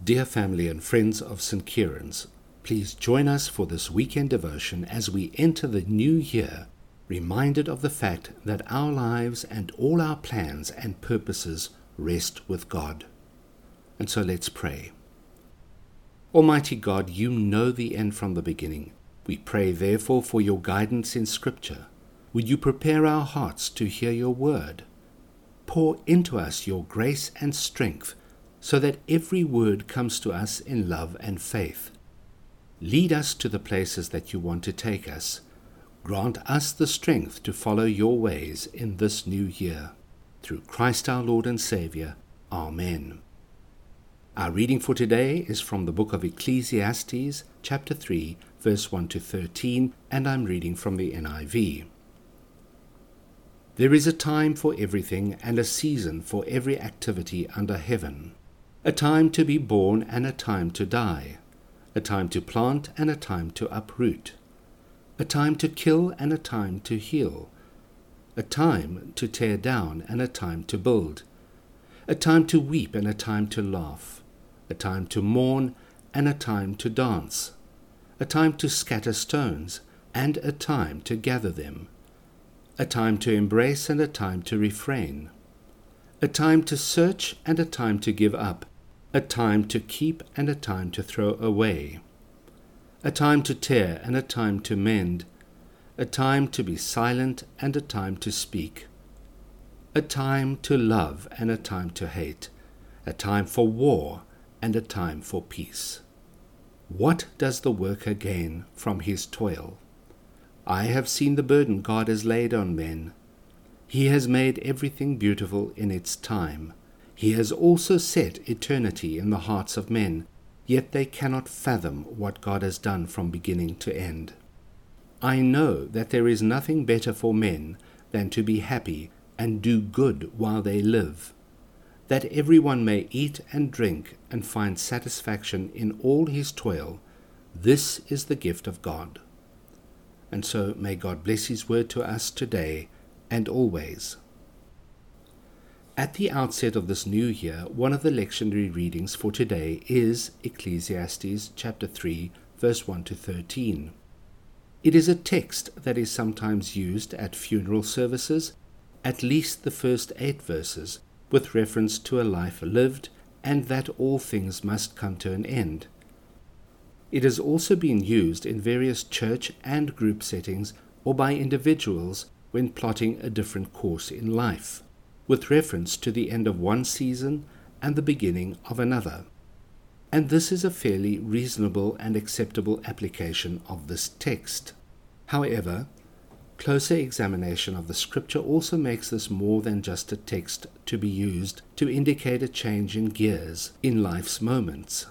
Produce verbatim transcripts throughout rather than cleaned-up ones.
Dear family and friends of Saint Kieran's, please join us for this weekend devotion as we enter the new year, reminded of the fact that our lives and all our plans and purposes rest with God. And so let's pray. Almighty God, you know the end from the beginning. We pray therefore for your guidance in Scripture. Would you prepare our hearts to hear your word? Pour into us your grace and strength, so that every word comes to us in love and faith. Lead us to the places that you want to take us. Grant us the strength to follow your ways in this new year. Through Christ our Lord and Saviour. Amen. Our reading for today is from the book of Ecclesiastes, chapter three, verse one to thirteen, and I'm reading from the N I V. There is a time for everything and a season for every activity under heaven. A time to be born and a time to die, a time to plant and a time to uproot, a time to kill and a time to heal, a time to tear down and a time to build, a time to weep and a time to laugh, a time to mourn and a time to dance, a time to scatter stones and a time to gather them, a time to embrace and a time to refrain, a time to search and a time to give up, a time to keep and a time to throw away, a time to tear and a time to mend, a time to be silent and a time to speak, a time to love and a time to hate, a time for war and a time for peace. What does the worker gain from his toil? I have seen the burden God has laid on men. He has made everything beautiful in its time. He has also set eternity in the hearts of men, yet they cannot fathom what God has done from beginning to end. I know that there is nothing better for men than to be happy and do good while they live, that everyone may eat and drink and find satisfaction in all his toil. This is the gift of God. And so may God bless his word to us today and always. At the outset of this new year, one of the lectionary readings for today is Ecclesiastes chapter three, verse one to thirteen. It is a text that is sometimes used at funeral services, at least the first eight verses, with reference to a life lived and that all things must come to an end. It has also been used in various church and group settings or by individuals when plotting a different course in life, with reference to the end of one season and the beginning of another. And this is a fairly reasonable and acceptable application of this text. However, closer examination of the Scripture also makes this more than just a text to be used to indicate a change in gears in life's moments.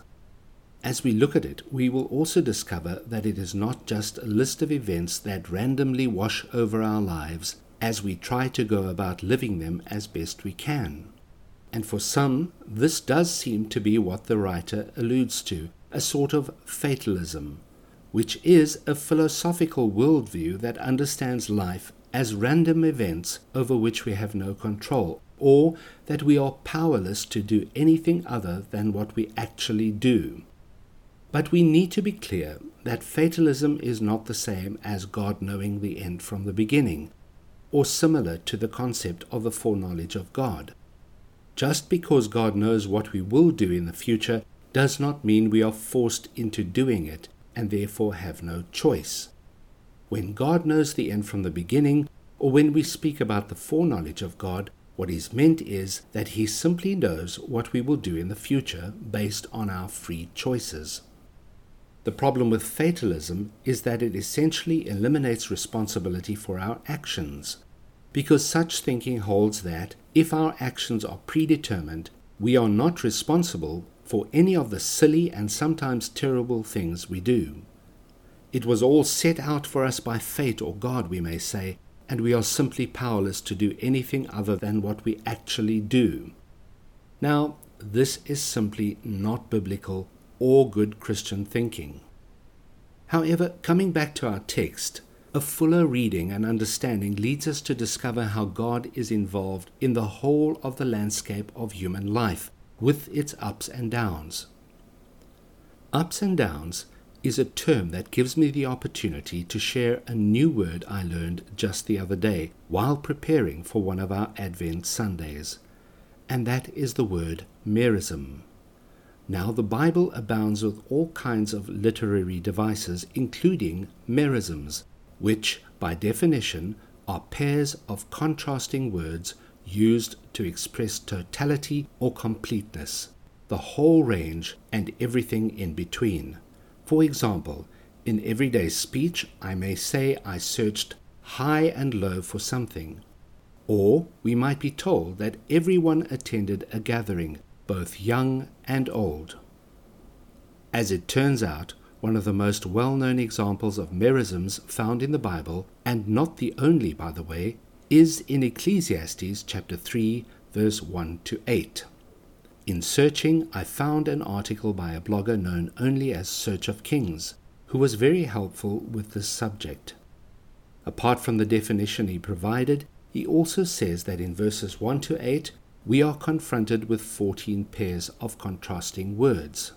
As we look at it, we will also discover that it is not just a list of events that randomly wash over our lives as we try to go about living them as best we can. And for some, this does seem to be what the writer alludes to, a sort of fatalism, which is a philosophical worldview that understands life as random events over which we have no control, or that we are powerless to do anything other than what we actually do. But we need to be clear that fatalism is not the same as God knowing the end from the beginning, or similar to the concept of the foreknowledge of God. Just because God knows what we will do in the future does not mean we are forced into doing it and therefore have no choice. When God knows the end from the beginning, or when we speak about the foreknowledge of God, what is meant is that he simply knows what we will do in the future based on our free choices. The problem with fatalism is that it essentially eliminates responsibility for our actions, because such thinking holds that if our actions are predetermined, we are not responsible for any of the silly and sometimes terrible things we do. It was all set out for us by fate or God, we may say, and we are simply powerless to do anything other than what we actually do. Now, this is simply not biblical or good Christian thinking. However, coming back to our text, a fuller reading and understanding leads us to discover how God is involved in the whole of the landscape of human life, with its ups and downs. Ups and downs is a term that gives me the opportunity to share a new word I learned just the other day while preparing for one of our Advent Sundays, and that is the word merism. Now, the Bible abounds with all kinds of literary devices, including merisms, which, by definition, are pairs of contrasting words used to express totality or completeness, the whole range and everything in between. For example, in everyday speech, I may say I searched high and low for something. Or we might be told that everyone attended a gathering, both young and old. As it turns out, one of the most well-known examples of merisms found in the Bible, and not the only, by the way, is in Ecclesiastes chapter three, verse one to eight. In searching, I found an article by a blogger known only as Search of Kings, who was very helpful with this subject. Apart from the definition he provided, he also says that in verses one to eight, we are confronted with fourteen pairs of contrasting words.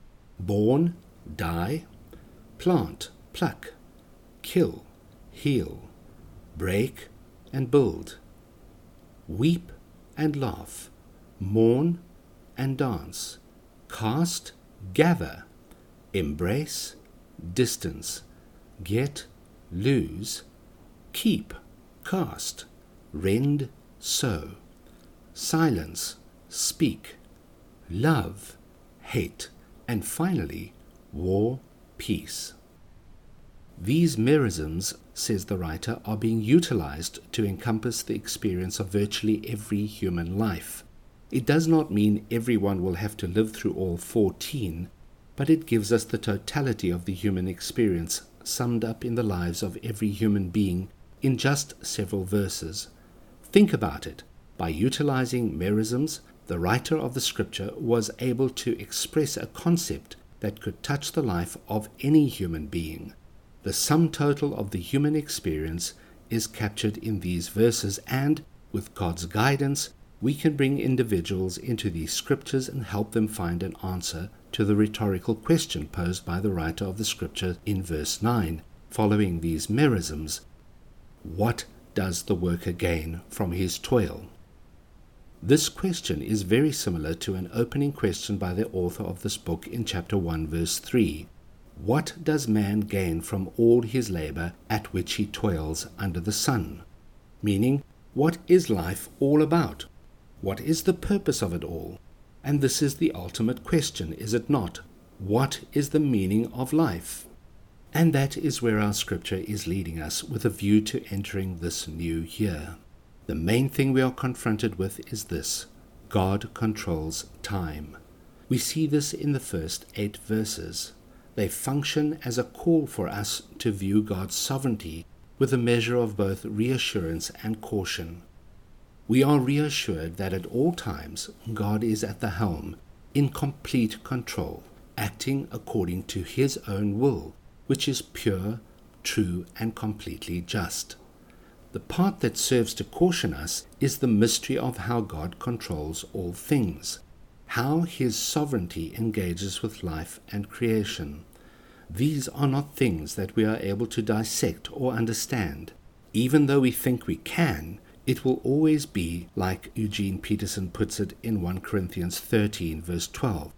Born, die, plant, pluck, kill, heal, break and build, weep and laugh, mourn and dance, cast, gather, embrace, distance, get, lose, keep, cast, rend, sow, silence, speak, love, hate, and finally, war, peace. These merisms, says the writer, are being utilized to encompass the experience of virtually every human life. It does not mean everyone will have to live through all fourteen, but it gives us the totality of the human experience summed up in the lives of every human being in just several verses. Think about it. By utilizing merisms, the writer of the scripture was able to express a concept that could touch the life of any human being. The sum total of the human experience is captured in these verses, and, with God's guidance, we can bring individuals into these scriptures and help them find an answer to the rhetorical question posed by the writer of the scripture in verse nine, following these merisms. What does the worker gain from his toil? This question is very similar to an opening question by the author of this book in chapter one, verse three. What does man gain from all his labor at which he toils under the sun? Meaning, what is life all about? What is the purpose of it all? And this is the ultimate question, is it not? What is the meaning of life? And that is where our scripture is leading us with a view to entering this new year. The main thing we are confronted with is this: God controls time. We see this in the first eight verses. They function as a call for us to view God's sovereignty with a measure of both reassurance and caution. We are reassured that at all times God is at the helm, in complete control, acting according to His own will, which is pure, true, and completely just. The part that serves to caution us is the mystery of how God controls all things, how His sovereignty engages with life and creation. These are not things that we are able to dissect or understand. Even though we think we can, it will always be, like Eugene Peterson puts it in First Corinthians thirteen, verse twelve.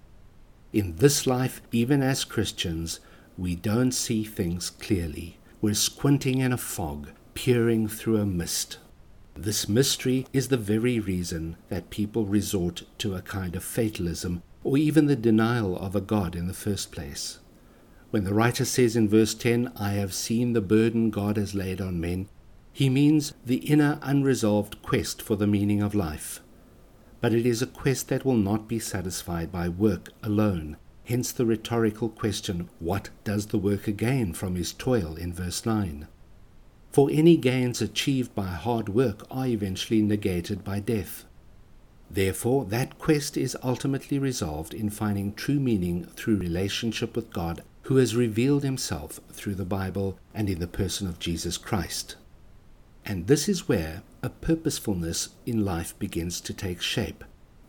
In this life, even as Christians, we don't see things clearly. We're squinting in a fog, peering through a mist. This mystery is the very reason that people resort to a kind of fatalism, or even the denial of a God in the first place. When the writer says in verse ten, "I have seen the burden God has laid on men," he means the inner unresolved quest for the meaning of life. But it is a quest that will not be satisfied by work alone. Hence the rhetorical question, what does the worker gain from his toil in verse nine? For any gains achieved by hard work are eventually negated by death. Therefore, that quest is ultimately resolved in finding true meaning through relationship with God, who has revealed Himself through the Bible and in the person of Jesus Christ. And this is where a purposefulness in life begins to take shape,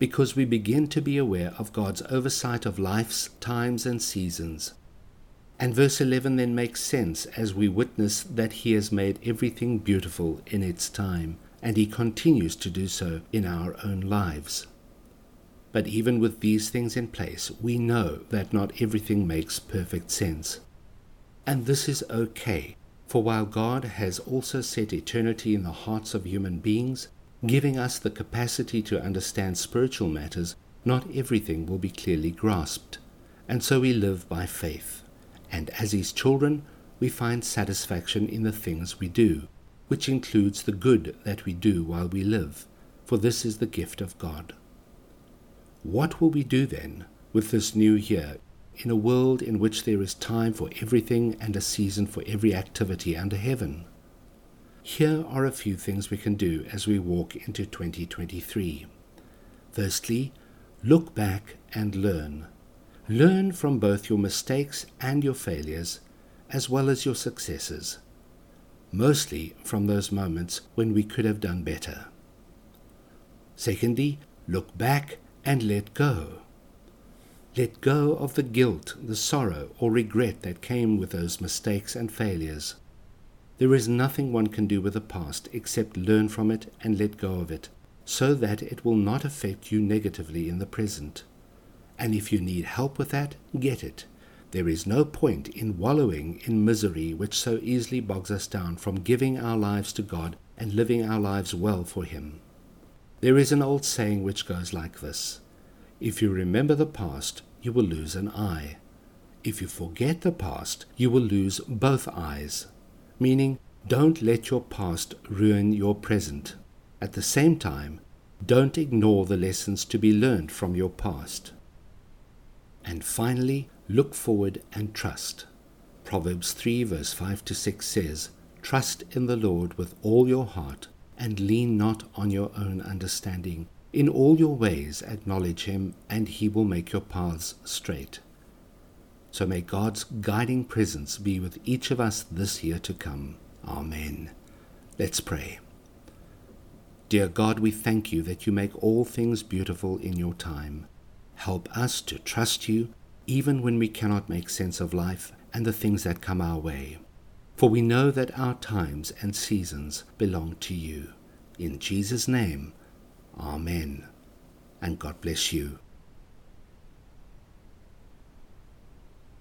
because we begin to be aware of God's oversight of life's times and seasons. And verse eleven then makes sense as we witness that He has made everything beautiful in its time, and He continues to do so in our own lives. But even with these things in place, we know that not everything makes perfect sense. And this is okay, for while God has also set eternity in the hearts of human beings, giving us the capacity to understand spiritual matters, not everything will be clearly grasped. And so we live by faith. And as His children, we find satisfaction in the things we do, which includes the good that we do while we live, for this is the gift of God. What will we do then with this new year, in a world in which there is time for everything and a season for every activity under heaven? Here are a few things we can do as we walk into twenty twenty-three. Firstly, look back and learn. Learn from both your mistakes and your failures, as well as your successes, mostly from those moments when we could have done better. Secondly, look back and let go. Let go of the guilt, the sorrow, or regret that came with those mistakes and failures. There is nothing one can do with the past except learn from it and let go of it, so that it will not affect you negatively in the present. And if you need help with that, get it. There is no point in wallowing in misery which so easily bogs us down from giving our lives to God and living our lives well for Him. There is an old saying which goes like this: if you remember the past, you will lose an eye. If you forget the past, you will lose both eyes. Meaning, don't let your past ruin your present. At the same time, don't ignore the lessons to be learned from your past. And finally, look forward and trust. Proverbs three verse five to six says, "Trust in the Lord with all your heart, and lean not on your own understanding. In all your ways acknowledge Him, and He will make your paths straight." So may God's guiding presence be with each of us this year to come. Amen. Let's pray. Dear God, we thank You that You make all things beautiful in Your time. Help us to trust You, even when we cannot make sense of life and the things that come our way. For we know that our times and seasons belong to You. In Jesus' name, Amen. And God bless you.